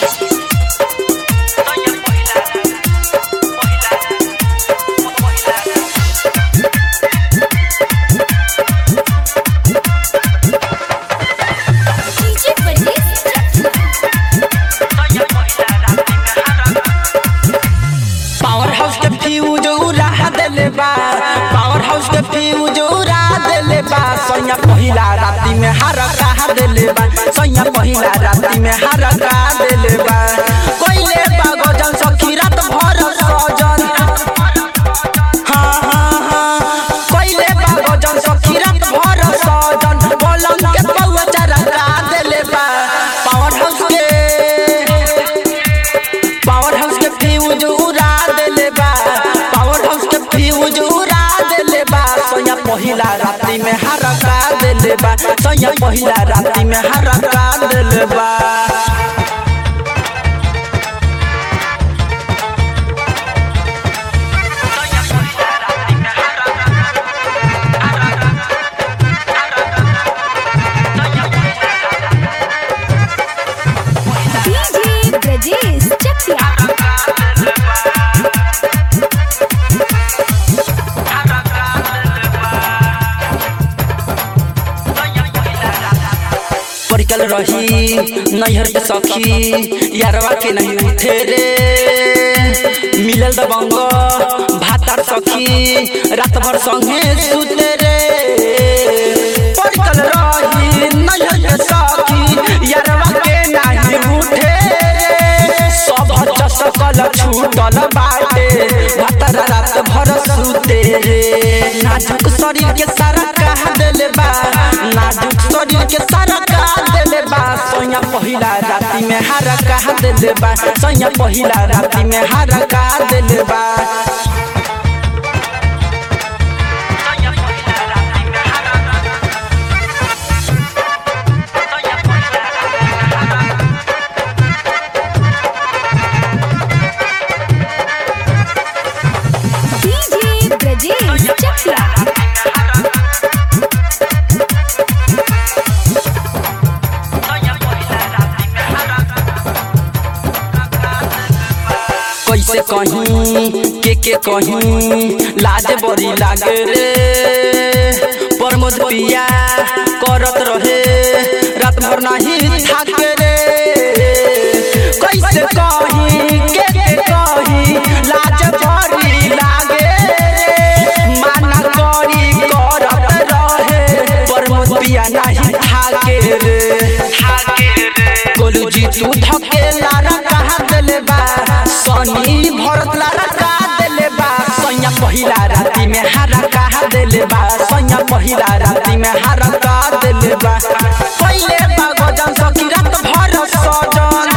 Power house के fuse उड़ा देले बा सैया पहिला राती में हरका देले बा सैया पहिला राती में हरका देले बा कोइले बा गजन सखी रात भर सजन कोइले बा गजन सखी रात भर सजन पलंग के पौआ चरका देले बा पावर हाउस के फ्यूज उड़ा देले बा पावर हाउस के फ्यूज उड़ा देले बा सैया पहिला राती में हरका देले बा सैया पहिला राती में हरका देले बा DJ Brajesh Chakia। परिकल रही नैहर के सखी यारवा के नहीं उठे रे मिलल दबंग भातार सखी रात भर संगे सुते रे परिकल रही नैहर के सखी यारवा के नहीं उठे रे सब चसकल छूटल बाटे भातार रात भर सुते रे नाजुक शरीर के सारा कहा देले बा नाजुक शरीर के सारा सैया पहिला राती में हरका देले बा सैया पहिला राती में हरका देले बा DJ Brajesh Chakia। कैसे कहीं के कहीं लाज बड़ी लागे रे प्रमोद पिया करत रहे रात भर नहीं थाके रे कैसे कहीं के कहीं लाज बड़ी लागे रे माना करी करत रहे प्रमोद पिया नहीं थाके रे गोलू जी तू थके लारा कहा देले बा सनी भरत लारा का देले बा सैया पहिला राती में हरका देले बा सैया पहिला राती में हरका देले बा पहिले बा गजन सखी रात भर सजन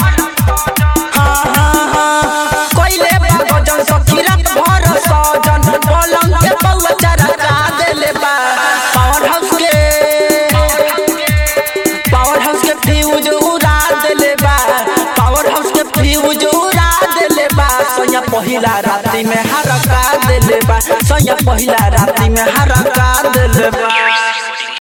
कोइले बा गजन सखी रात भर सजन पलंग के पौआ चरका देले बा पावर हाउस के फ्यूज उड़ा देले बा पावर हाउस के फ्यूज उड़ा देले बा सैया पहिला राती में हरका देले बा सैया पहिला राती में हरका देले बा।